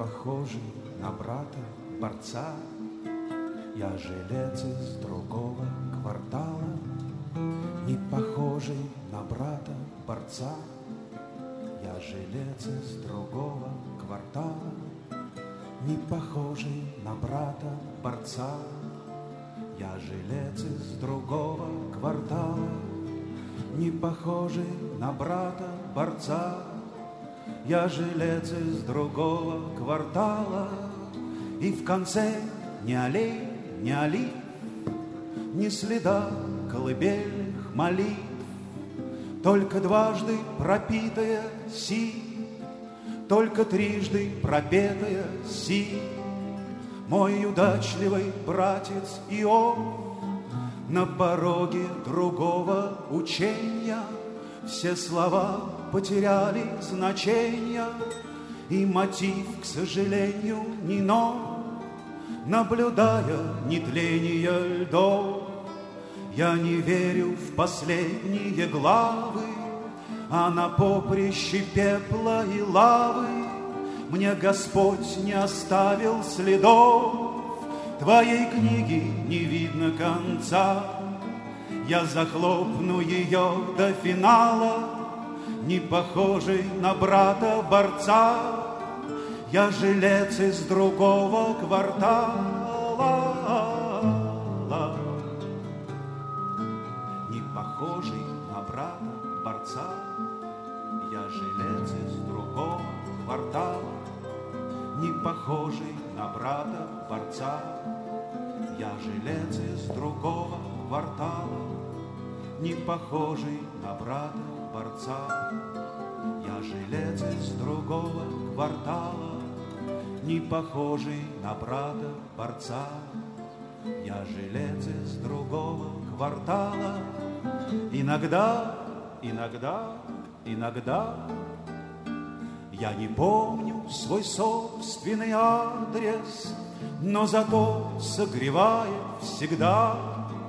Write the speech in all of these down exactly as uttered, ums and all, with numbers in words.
похожий на брата борца, я жилец из другого квартала, не похожий на брата борца, я жилец из другого квартала, не похожий на брата борца, я жилец из другого квартала, не похожий на брата борца, я жилец из другого квартала, и в конце ни аллей, ни олив, ни следа колыбельных молитв, только дважды пропитая си, только трижды пропетая си. Мой удачливый братец Иов на пороге другого учения все слова потеряли значения, и мотив, к сожалению, не нов. Наблюдая нетление льдов, я не верю в последние главы, а на поприще пепла и лавы мне Господь не оставил следов. Твоей книги не видно конца, я захлопну ее до финала, не похожий на брата борца, я жилец из другого квартала. Не похожий на брата борца, я жилец из другого квартала, не похожий на брата борца, я жилец из другого квартала, не похожий на брата борца, я жилец из другого квартала, не похожий на брата борца, я жилец из другого квартала. Иногда, иногда, иногда я не помню свой собственный адрес, но зато согревает всегда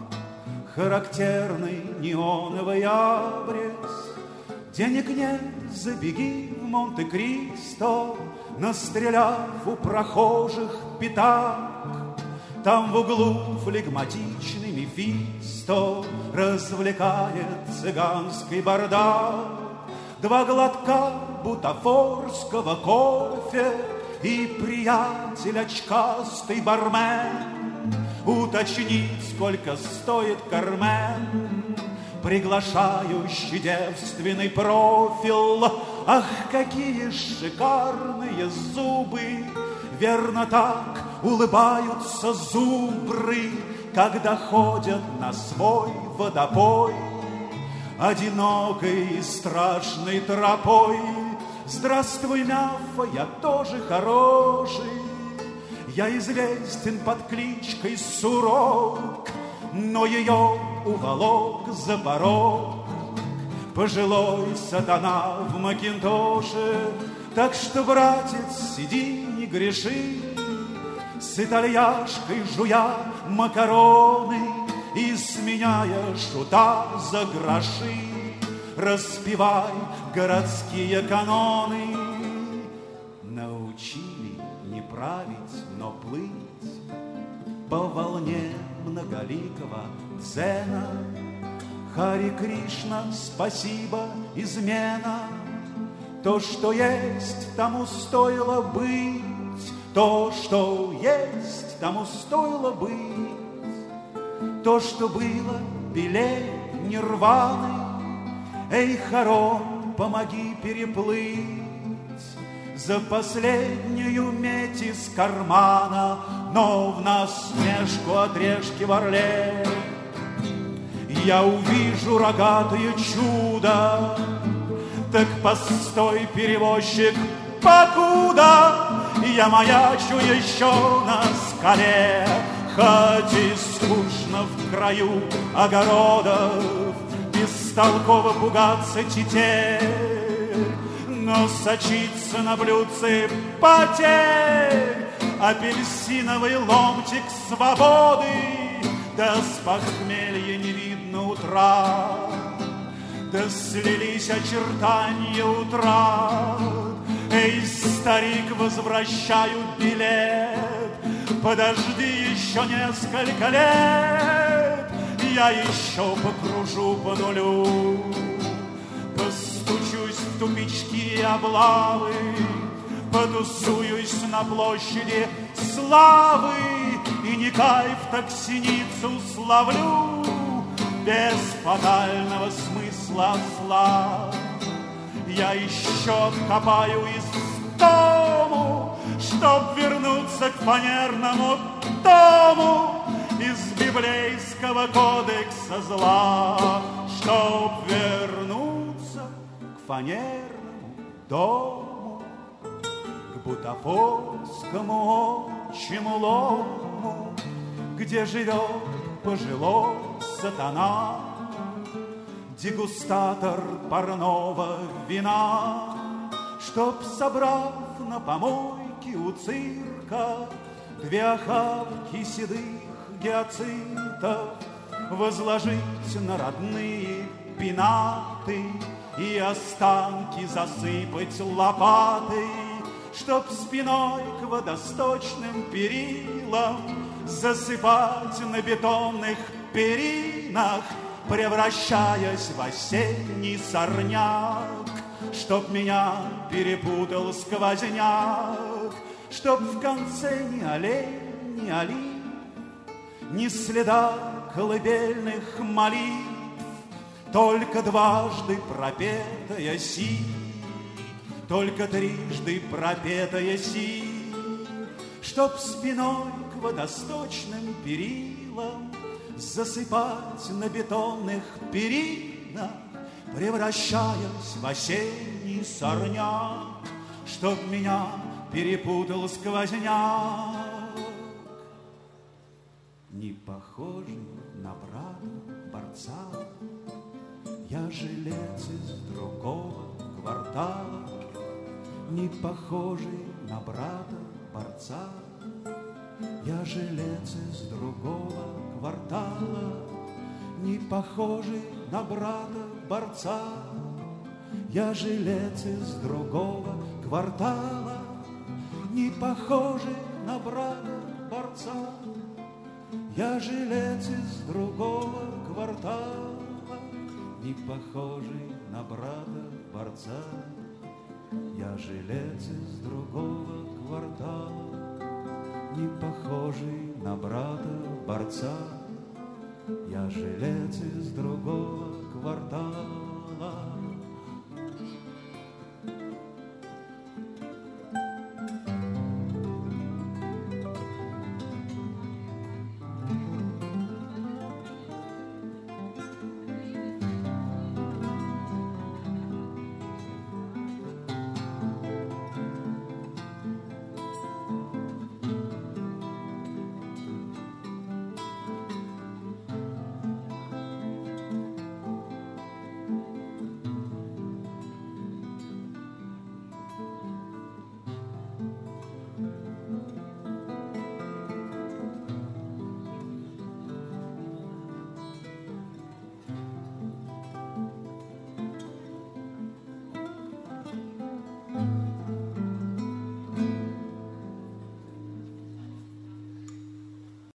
характерный неоновый абрис. Денег нет, забеги в Монте-Кристо, настреляв у прохожих пятак. Там в углу флегматичный Мефисто развлекает цыганский бардак. Два глотка бутафорского кофе и приятель очкастый бармен уточнит, сколько стоит кармен, приглашающий девственный профиль. Ах, какие шикарные зубы! Верно, так улыбаются зубры, когда ходят на свой водопой одинокой и страшной тропой. Здравствуй, Мяфа, я тоже хороший, я известен под кличкой Сурок, но ее уволок за порог пожилой сатана в макинтоше. Так что, братец, сиди, не греши, с итальяшкой жуя макароны и сменяя шута за гроши, распевай городские каноны. Научили не править, но плыть по волне многоликого дзена. Хари Кришна, спасибо, измена. То, что есть, тому стоило быть, то, что есть, тому стоило быть. То, что было белее нирваны, эй, Харон, помоги переплыть за последнюю медь из кармана, но в насмешку отрежки в Орле я увижу рогатое чудо. Так постой, перевозчик, покуда я маячу еще на скале, хоть и скучно в краю огородов бестолково пугаться тетерь, но сочится на блюдце потерь апельсиновый ломтик свободы, да с похмелья не видно утра, да слились очертания утра. Эй, старик, возвращаю билет, подожди еще несколько лет, я еще покружу по нулю, постучусь в тупички и облавы, потусуюсь на площади славы, и не кайф, так синицу славлю, без фатального смысла слав. Я еще откопаю истому, чтоб вернуться к фанерному тому из библейского кодекса зла, чтоб вернуться к фанерному дому, к бутафорскому отчему лому, где живет пожилой сатана, дегустатор парного вина, чтоб, собрав на помойке у цирка две охапки седых гиацинтов, возложить на родные пенаты и останки засыпать лопатой, чтоб спиной к водосточным перилам засыпать на бетонных перинах, превращаясь в осенний сорняк, чтоб меня перепутал сквозняк, чтоб в конце ни олень, ни олив, ни следа колыбельных молитв, только дважды пропетая си, только трижды пропетая си, чтоб спиной к водосточным перилам засыпать на бетонных перинах, превращаясь в осенний сорняк, чтоб меня перепутал сквозняк. Не похожий на брата борца, я жилец из другого квартала. Не похожий на брата борца, я жилец из другого квартала. Не похожий на брата борца, я жилец из другого квартала. Не похожий на брата борца, я жилец из другого квартала. Не похожий на брата борца, я жилец из другого квартала. Не похожий на брата борца, я жилец из другого квартала.